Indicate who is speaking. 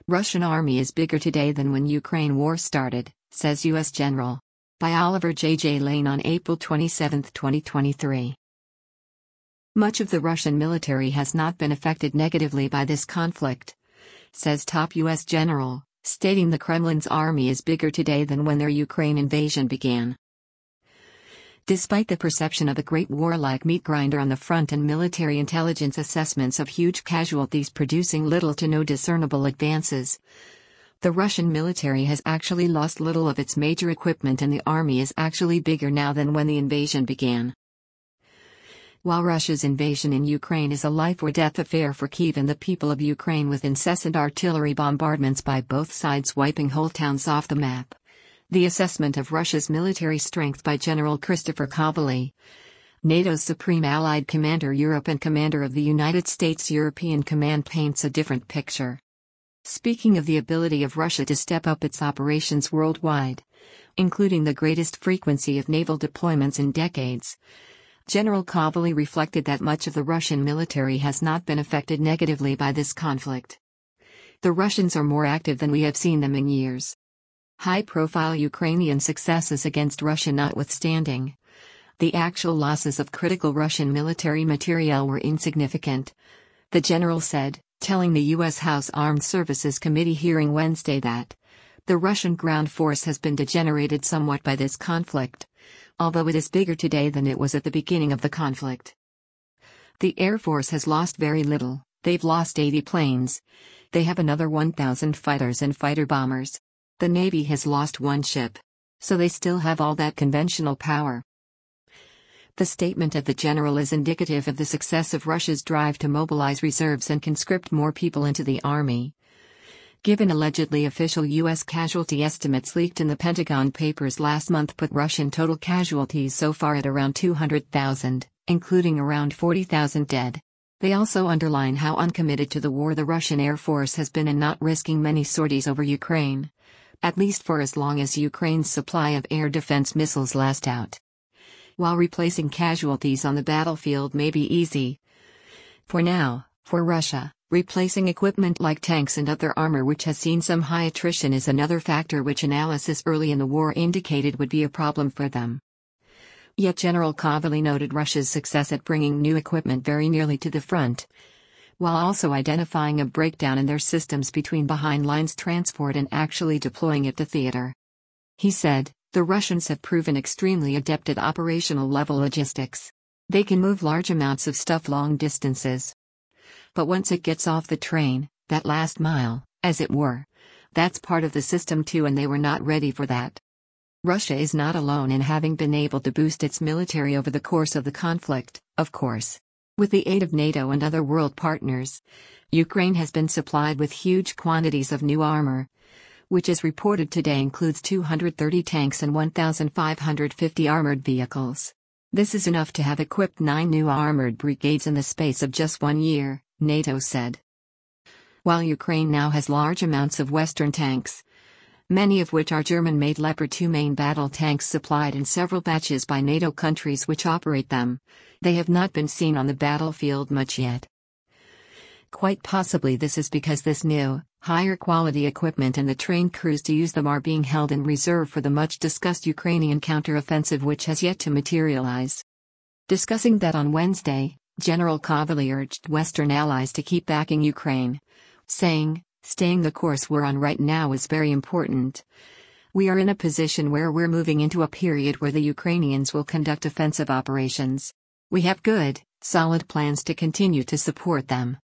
Speaker 1: Russian army is bigger today than when Ukraine war started, says U.S. General. By Oliver J. Lane on April 27, 2023. Much of the Russian military has not been affected negatively by this conflict, says top U.S. general, stating the Kremlin's army is bigger today than when their Ukraine invasion began. Despite the perception of a great war-like meat grinder on the front and military intelligence assessments of huge casualties producing little to no discernible advances, the Russian military has actually lost little of its major equipment and the army is actually bigger now than when the invasion began. While Russia's invasion in Ukraine is a life-or-death affair for Kyiv and the people of Ukraine with incessant artillery bombardments by both sides wiping whole towns off the map, the assessment of Russia's military strength by General Christopher Kovally, NATO's Supreme Allied Commander Europe and Commander of the United States European Command paints a different picture. Speaking of the ability of Russia to step up its operations worldwide, including the greatest frequency of naval deployments in decades, General Kovally reflected that much of the Russian military has not been affected negatively by this conflict. The Russians are more active than we have seen them in years. High-profile Ukrainian successes against Russia notwithstanding, the actual losses of critical Russian military materiel were insignificant, the general said, telling the U.S. House Armed Services Committee hearing Wednesday that the Russian ground force has been degenerated somewhat by this conflict, although it is bigger today than it was at the beginning of the conflict. The Air Force has lost very little. They've lost 80 planes. They have another 1,000 fighters and fighter bombers. The Navy has lost one ship. So they still have all that conventional power. The statement of the general is indicative of the success of Russia's drive to mobilize reserves and conscript more people into the army. Given allegedly official U.S. casualty estimates leaked in the Pentagon Papers last month put Russian total casualties so far at around 200,000, including around 40,000 dead. They also underline how uncommitted to the war the Russian Air Force has been in not risking many sorties over Ukraine, at least for as long as Ukraine's supply of air defense missiles last out. While replacing casualties on the battlefield may be easy, for now, for Russia, replacing equipment like tanks and other armor which has seen some high attrition is another factor which analysis early in the war indicated would be a problem for them. Yet General Kovally noted Russia's success at bringing new equipment very nearly to the front, while also identifying a breakdown in their systems between behind-lines transport and actually deploying it to theater. He said, the Russians have proven extremely adept at operational-level logistics. They can move large amounts of stuff long distances. But once it gets off the train, that last mile, as it were, that's part of the system too, and they were not ready for that. Russia is not alone in having been able to boost its military over the course of the conflict, of course. With the aid of NATO and other world partners, Ukraine has been supplied with huge quantities of new armor, which as reported today includes 230 tanks and 1,550 armored vehicles. This is enough to have equipped 9 new armored brigades in the space of just 1 year, NATO said. While Ukraine now has large amounts of Western tanks, many of which are German-made Leopard 2 main battle tanks supplied in several batches by NATO countries which operate them, they have not been seen on the battlefield much yet. Quite possibly this is because this new, higher-quality equipment and the trained crews to use them are being held in reserve for the much-discussed Ukrainian counter-offensive which has yet to materialize. Discussing that on Wednesday, General Kovally urged Western allies to keep backing Ukraine, saying, staying the course we're on right now is very important. We are in a position where we're moving into a period where the Ukrainians will conduct offensive operations. We have good, solid plans to continue to support them.